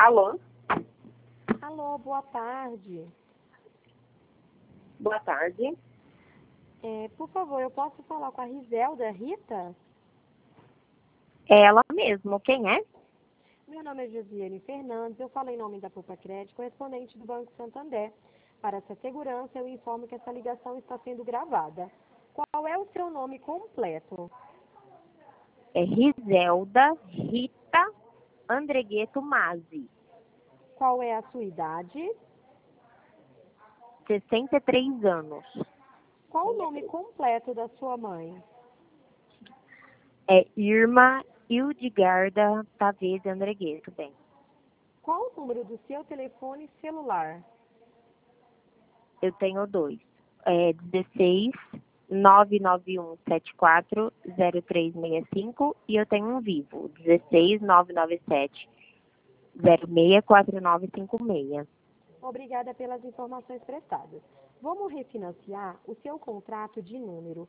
Alô? Alô, boa tarde. Boa tarde. Por favor, eu posso falar com a Riselda Rita? É ela mesmo. Quem é? Meu nome é Josiane Fernandes, eu falo em nome da Poupa Crédito, correspondente do Banco Santander. Para essa segurança, eu informo que essa ligação está sendo gravada. Qual é o seu nome completo? É Riselda Rita Andregueto Mazzi, Qual é a sua idade? 63 anos. Qual o nome completo da sua mãe? É Irma Hildegarda Tavese Andregueto, bem. Qual o número do seu telefone celular? Eu tenho dois. É 16 99174 0365 e eu tenho um vivo, 16 997 064956. Obrigada pelas informações prestadas. Vamos refinanciar o seu contrato de número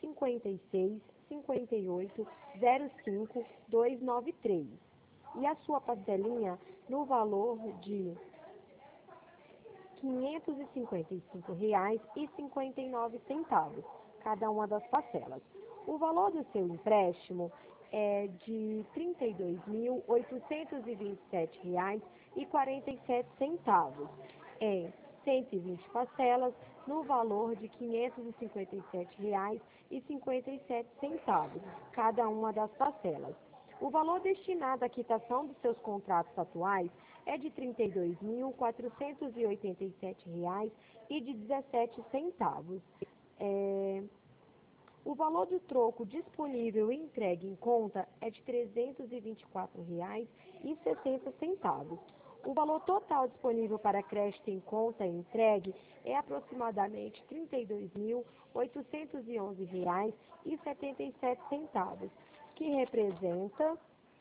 565805-293 e a sua parcelinha no valor de R$ 555,59, cada uma das parcelas. O valor do seu empréstimo é de R$ 32.827,47. Em 120 parcelas, no valor de R$ 557,57, cada uma das parcelas. O valor destinado à quitação dos seus contratos atuais é de R$ 32.487,17. O valor do troco disponível e entregue em conta é de R$ 324,60. O valor total disponível para crédito em conta e entregue é aproximadamente R$ 32.811,77, que representa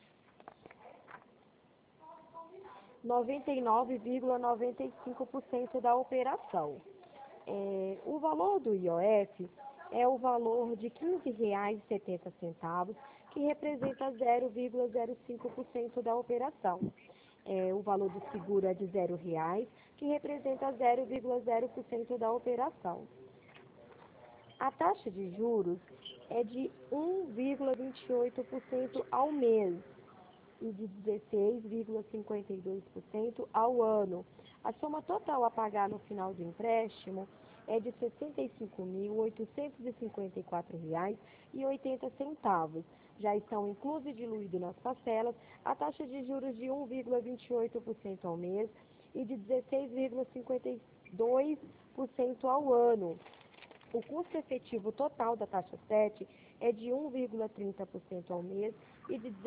99,95% da operação. O valor do IOF é o valor de R$ 15,70, que representa 0,05% da operação. O valor do seguro é de R$ 0,00, que representa 0,0% da operação. A taxa de juros é de 1,28% ao mês e de 16,52% ao ano. A soma total a pagar no final do empréstimo é de R$ 65.854,80. Já estão inclusos e diluídos nas parcelas a taxa de juros de 1,28% ao mês e de 16,52% ao ano. O custo efetivo total da taxa 7 é de 1,30% ao mês e de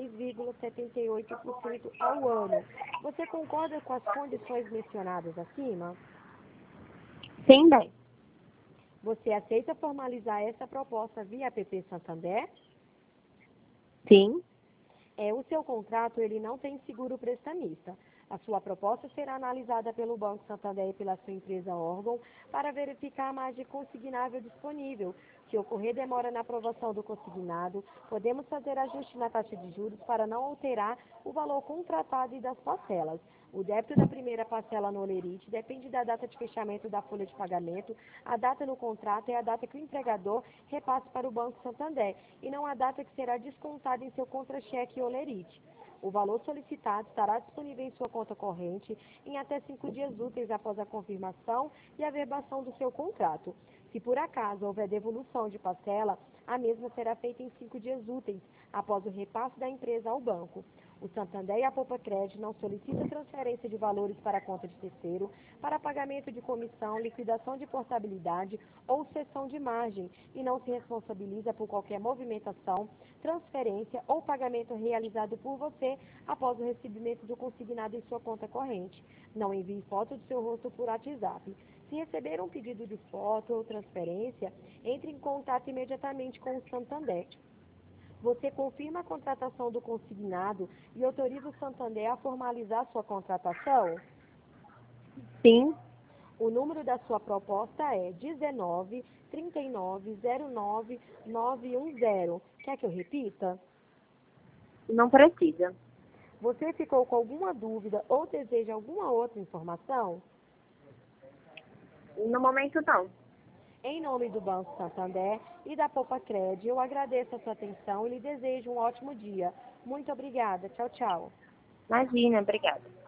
16,78% ao ano. Você concorda com as condições mencionadas acima? Sim, bem. Você aceita formalizar essa proposta via app Santander? Sim. O seu contrato ele não tem seguro prestamista. A sua proposta será analisada pelo Banco Santander e pela sua empresa órgão para verificar a margem consignável disponível. Se ocorrer demora na aprovação do consignado, podemos fazer ajuste na taxa de juros para não alterar o valor contratado e das parcelas. O débito da primeira parcela no Olerite depende da data de fechamento da folha de pagamento. A data no contrato é a data que o empregador repasse para o Banco Santander e não a data que será descontada em seu contra-cheque Olerite. O valor solicitado estará disponível em sua conta corrente em até 5 dias úteis após a confirmação e averbação do seu contrato. Se por acaso houver devolução de parcela, a mesma será feita em 5 dias úteis após o repasse da empresa ao banco. O Santander e a Poupa Crédito não solicitam transferência de valores para a conta de terceiro, para pagamento de comissão, liquidação de portabilidade ou cessão de margem e não se responsabiliza por qualquer movimentação, transferência ou pagamento realizado por você após o recebimento do consignado em sua conta corrente. Não envie foto do seu rosto por WhatsApp. Se receber um pedido de foto ou transferência, entre em contato imediatamente com o Santander. Você confirma a contratação do consignado e autoriza o Santander a formalizar sua contratação? Sim. O número da sua proposta é 19 39 09 910. Quer que eu repita? Não precisa. Você ficou com alguma dúvida ou deseja alguma outra informação? No momento, não. Em nome do Banco Santander e da Poupa-Cred, eu agradeço a sua atenção e lhe desejo um ótimo dia. Muito obrigada. Tchau, tchau. Imagina, obrigada.